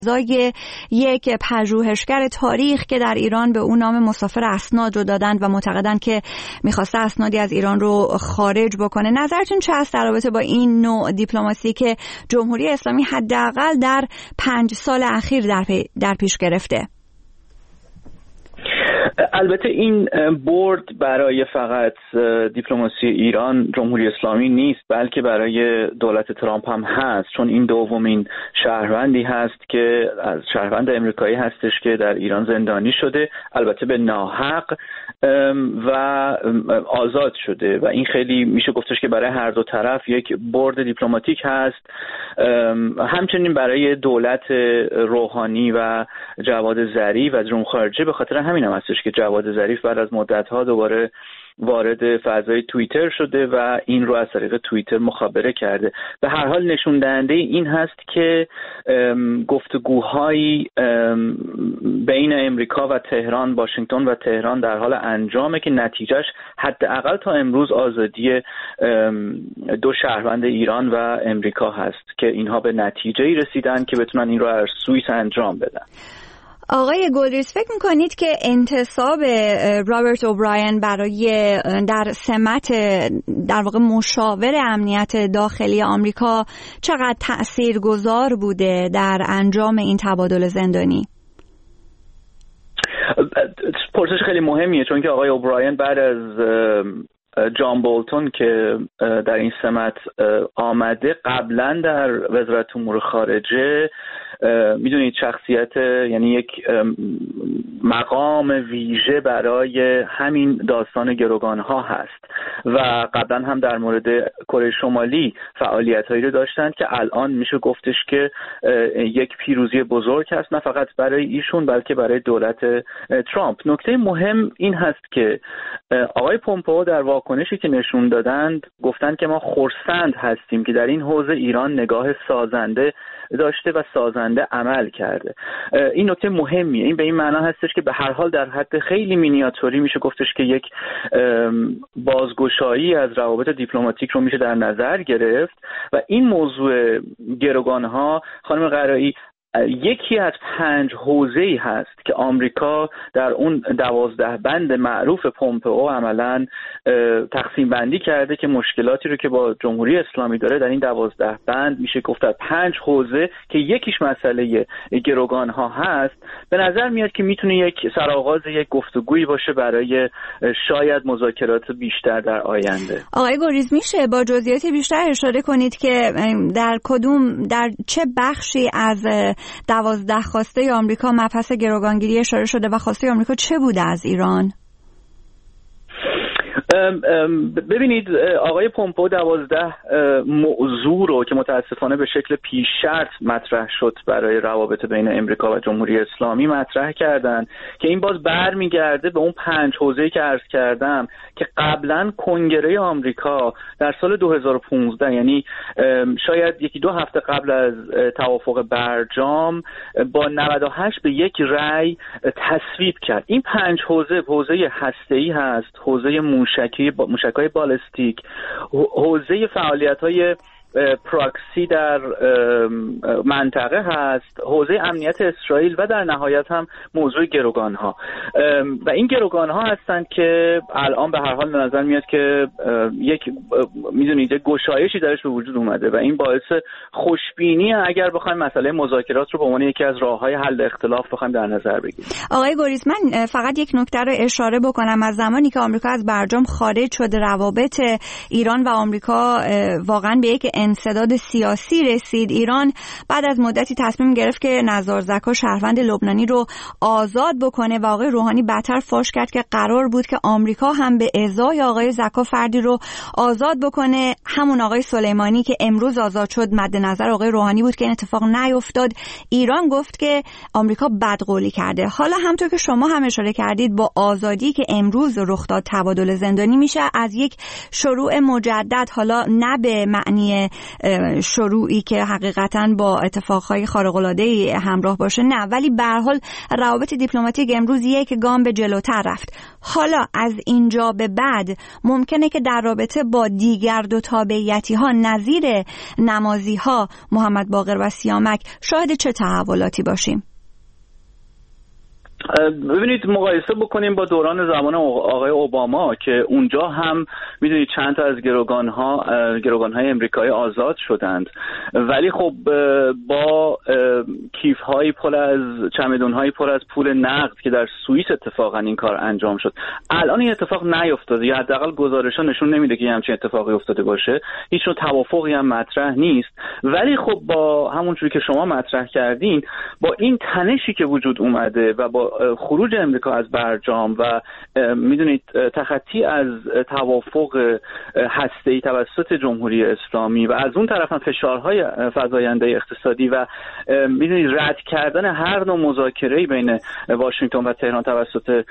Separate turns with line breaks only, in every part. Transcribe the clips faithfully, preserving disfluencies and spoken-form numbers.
ازای یک پژوهشگر تاریخ که در ایران به اون نام مسافر اسناد رو دادند و معتقدند که میخواسته اسنادی از ایران رو خارج بکنه. نظرتون چه است در رابطه با این نوع دیپلماسی که جمهوری اسلامی حداقل در پنج سال اخیر در, پی در پیش گرفته؟
البته این برد برای فقط دیپلماسی ایران جمهوری اسلامی نیست، بلکه برای دولت ترامپ هم هست، چون این دومین شهروندی هست که از شهروند امریکایی هستش که در ایران زندانی شده، البته به ناحق، و آزاد شده و این خیلی میشه گفتش که برای هر دو طرف یک برد دیپلماتیک هست. همچنین برای دولت روحانی و جواد ظریف و جمهور خارجه، به خاطر همین هم هستش که جواد ظریف بعد از مدت‌ها دوباره وارد فضای توییتر شده و این رو از طریق توییتر مخابره کرده. به هر حال نشون دهنده این هست که گفتگوهایی بین امریکا و تهران، واشنگتن و تهران در حال انجامه که نتیجهش حداقل تا امروز آزادی دو شهروند ایران و امریکا هست که اینها به نتیجه‌ای رسیدن که بتونن این رو از سوئیس انجام بدن.
آقای گلریز، فکر میکنید که انتصاب رابرت اوبراین برای در سمت در واقع مشاور امنیت داخلی آمریکا چقدر تأثیرگذار بوده در انجام این تبادل زندانی؟
پرسش خیلی مهمیه، چون که آقای اوبراین بعد از جان بولتون که در این سمت آمده، قبلا در وزارت امور خارجه میدونید شخصیت، یعنی یک مقام ویژه برای همین داستان گروگان ها هست و قبلا هم در مورد کره شمالی فعالیت هایی رو داشتند که الان میشه گفتش که یک پیروزی بزرگ هست، نه فقط برای ایشون بلکه برای دولت ترامپ. نکته مهم این هست که آقای پومپئو در واکنشی که نشون دادند گفتند که ما خرسند هستیم که در این حوزه ایران نگاه سازنده داشته و سازنده عمل کرده. این نکته مهمیه. این به این معنا هستش که به هر حال در حد خیلی مینیاتوری میشه گفتش که یک بازگشایی از روابط دیپلماتیک رو میشه در نظر گرفت و این موضوع گروگانها، خانم قرایی، یکی از پنج حوزه‌ای هست که آمریکا در اون دوازده بند معروف پومپئو عملاً تقسیم بندی کرده که مشکلاتی رو که با جمهوری اسلامی داره در این دوازده بند میشه گفت در پنج حوزه که یکیش مسئله گروگان ها هست، به نظر میاد که میتونه یک سرآغاز یک گفتگویی باشه برای شاید مذاکرات بیشتر در آینده.
آقای گلریز، میشه با جزئیات بیشتر اشاره کنید که در کدوم در چه بخشی از دوازده خواسته آمریکا مبحث گروگانگیری اشاره شده و خواسته آمریکا چه بوده از ایران؟
ببینید آقای پومپئو دوازده موضوع رو که متاسفانه به شکل پیش شرط مطرح شد برای روابط بین امریکا و جمهوری اسلامی مطرح کردن که این باز برمیگرده به اون پنج حوزه‌ای که عرض کردم که قبلا کنگره آمریکا در سال دو هزار و پانزده، یعنی شاید یکی دو هفته قبل از توافق برجام، با نود و هشت به یک رأی تصویب کرد. این پنج حوزه، حوزه هسته‌ای هست، حوزه موشکی موشک‌های بالستیک، حوزه فعالیت‌های پراکسی در منطقه هست، حوزه امنیت اسرائیل و در نهایت هم موضوع گروگان‌ها. و این گروگان‌ها هستند که الان به هر حال به نظر میاد که یک میدونید یک گشایشی درش به وجود اومده و این باعث خوشبینی اگر بخوایم مسئله مذاکرات رو به عنوان یکی از راه‌های حل اختلاف بخوایم در نظر بگیریم.
آقای گلریز، من فقط یک نکته رو اشاره بکنم. از زمانی که آمریکا از برجام خارج شده، روابط ایران و آمریکا واقعا به یک انسداد سیاسی رسید. ایران بعد از مدتی تصمیم گرفت که نزار زکا شهروند لبنانی رو آزاد بکنه و آقای روحانی بدتر فاش کرد که قرار بود که آمریکا هم به ازای آقای زکا فردی رو آزاد بکنه. همون آقای سلیمانی که امروز آزاد شد مد نظر آقای روحانی بود که این اتفاق نیفتاد. ایران گفت که آمریکا بدقولی کرده. حالا همونطور که شما هم اشاره کردید، با آزادی که امروز رخ داد تبادل زندانی، میشه از یک شروع مجدد، حالا نه به معنی شروعی که حقیقتاً با اتفاقهای خارق‌العاده‌ای همراه باشه، نه، ولی به هر حال روابط دیپلماتیک امروز یک گام به جلوتر رفت. حالا از اینجا به بعد ممکنه که در رابطه با دیگر دو تابعیتی‌ها نظیر نمازی‌ها محمد باقر و سیامک شاهد چه تحولاتی باشیم؟
ببینید، مقایسه بکنیم با دوران زمان آقای اوباما که اونجا هم میدونید چند تا از گروگان‌ها گروگان‌های امریکایی آزاد شدند، ولی خب با کیف‌های پر از چمدون‌های پر از پول نقد که در سوئیس اتفاقا این کار انجام شد. الان این اتفاق نیفتاده، یا حداقل گزارش‌ها نشون نمیده که همچین اتفاقی افتاده باشه. هیچ نوع توافقی هم مطرح نیست، ولی خب با همونجوری که شما مطرح کردین، با این تنشی که وجود اومده و با خروج امریکا از برجام و میدونید تخطی از توافق هسته‌ای توسط جمهوری اسلامی و از اون طرف هم فشارهای فزاینده اقتصادی و میدونید رد کردن هر نوع مذاکره‌ای بین واشنگتن و تهران توسط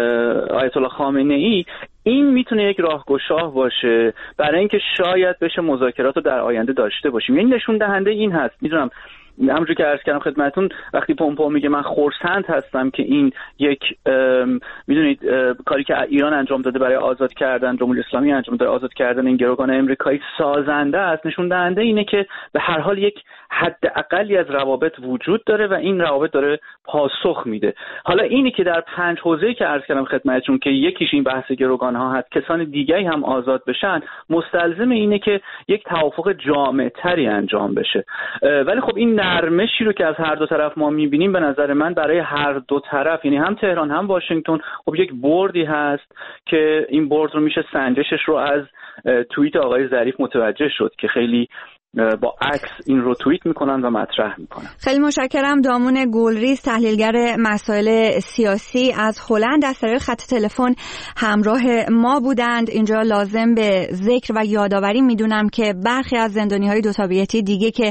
آیت الله خامنه‌ای، این میتونه یک راهگشا باشه برای اینکه شاید بشه مذاکرات رو در آینده داشته باشیم. یعنی نشون دهنده این هست. میدونم همونجور که عرض کردم خدمتتون، وقتی پومپئو میگه من خرسند هستم که این یک میدونید کاری که ایران انجام داده برای آزاد کردن، جمهوری اسلامی انجام داده آزاد کردن این گروگان امریکایی سازنده است، نشون دهنده اینه که به هر حال یک حد اقلی از روابط وجود داره و این روابط داره پاسخ میده. حالا اینی که در پنج حوزه‌ای که عرض کردم خدمتتون که یکیش این بحث گروگان ها هست، کسان دیگری هم آزاد بشن، مستلزم اینه که یک توافق جامع تری انجام بشه. ولی خب این نرمشی رو که از هر دو طرف ما میبینیم، به نظر من برای هر دو طرف، یعنی هم تهران هم واشنگتن، خب یک بردی هست که این برد رو میشه سنجشش رو از توییت آقای ظریف متوجه شد که خیلی با عکس این رو توییت میکنن و مطرح میکنن.
خیلی متشکرم. دامون گلریز، تحلیلگر مسائل سیاسی از هلند، از طریق خط تلفن همراه ما بودند. اینجا لازم به ذکر و یادآوری میدونم که برخی از زندانی‌های دو تابعیتی دیگه که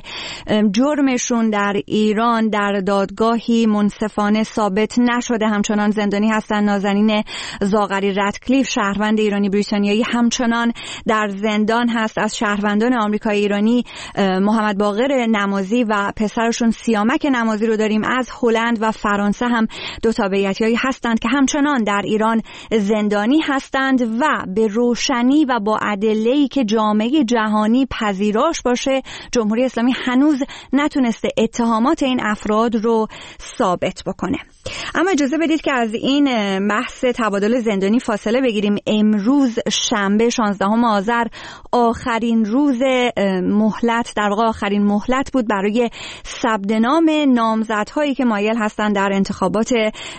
جرمشون در ایران در دادگاهی منصفانه ثابت نشده همچنان زندانی هستن. نازنین زاغری رتکلیف، شهروند ایرانی بریتانیایی، همچنان در زندان هست. از شهروندان آمریکایی ایرانی محمد باقر نمازی و پسرشون سیامک نمازی رو داریم. از هلند و فرانسه هم دو تابعیتی‌هایی هستند که همچنان در ایران زندانی هستند و به روشنی و با ادله‌ای که جامعه جهانی پذیراش باشه، جمهوری اسلامی هنوز نتونسته اتهامات این افراد رو ثابت بکنه. اما اجازه بدید که از این بحث تبادل زندانی فاصله بگیریم. امروز شنبه شانزدهم آذر آخرین روز مهلت، در واقع آخرین مهلت بود برای ثبت نام نامزدهایی که مایل هستند در انتخابات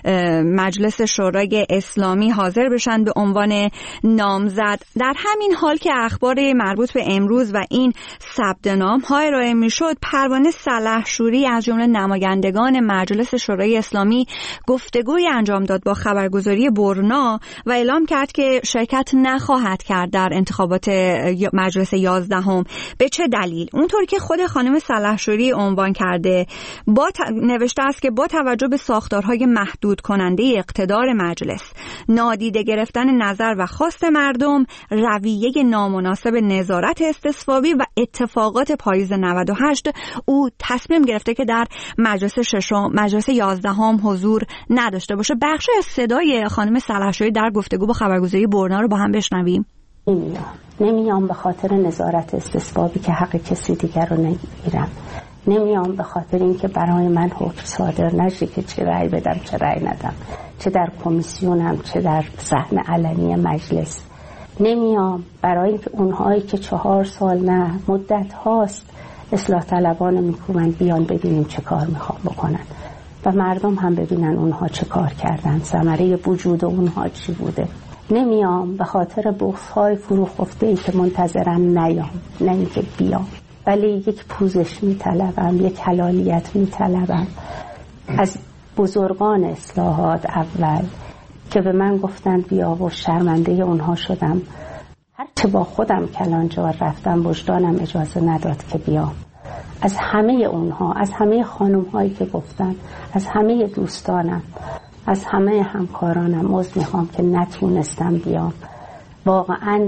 مجلس شورای اسلامی حاضر بشن به عنوان نامزد. در همین حال که اخبار مربوط به امروز و این ثبت نام ها ارائه میشد، پروانه سلحشوری از جمله نمایندگان مجلس شورای اسلامی گفتگوی انجام داد با خبرگزاری برنا و اعلام کرد که شرکت نخواهد کرد در انتخابات مجلس یازدهم. به چه دلیل؟ اونطور که خود خانم سلحشوری عنوان کرده، با ت... نوشته است که با توجه به ساختارهای محدود کننده اقتدار مجلس، نادیده گرفتن نظر و خواست مردم، رویه نامناسب نظارت استصوابی و اتفاقات پاییز نود و هشت، او تصمیم گرفته که در مجلس ششم، مجلس یازدهم حضور نداشته باشه. بخشی از صدای خانم سلحشوری در گفتگو با خبرگزاری برنا رو با هم بشنویم.
نمیام نمیام به خاطر نظارت استصوابی که حق کسی دیگر رو نگیرم. نمیام به خاطر اینکه برای من حکم صادر نشه که چه رأی بدم چه رأی ندم، چه در کمیسیونم چه در سهم علنی مجلس. نمیام برای اینکه اونهایی که چهار سال نه مدت هاست اصلاح طلبان میکنن بیان ببینیم چه کار میخوام بکنن و مردم هم ببینن اونها چه کار کردن، ثمره وجود اونها چی بوده. نمیام به خاطر بغض‌های فروخفته‌ای که منتظرم نیام، نه اینکه بیام، ولی یک پوزش میطلبم، یک حلالیت میطلبم از بزرگان اصلاحات اول که به من گفتن بیا و شرمنده اونها شدم. هرچه با خودم کلانجار رفتم وجدانم اجازه نداد که بیام. از همه اونها، از همه خانم‌هایی که گفتن، از همه دوستانم، از همه همکارانم عذر میخوام که نتونستم بیام. واقعا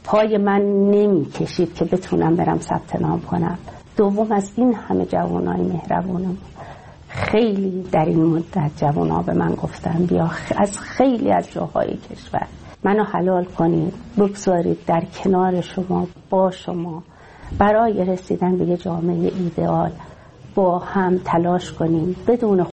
پای من نمی کشید که بتونم برم ثبت نام کنم. دوم از این همه جوانای مهربونم، خیلی در این مدت جوانا به من گفتن بیا از خیلی از جاهای کشور منو حلال کنید، بگذارید در کنار شما با شما برای رسیدن به یه جامعه ایدئال با هم تلاش کنیم بدون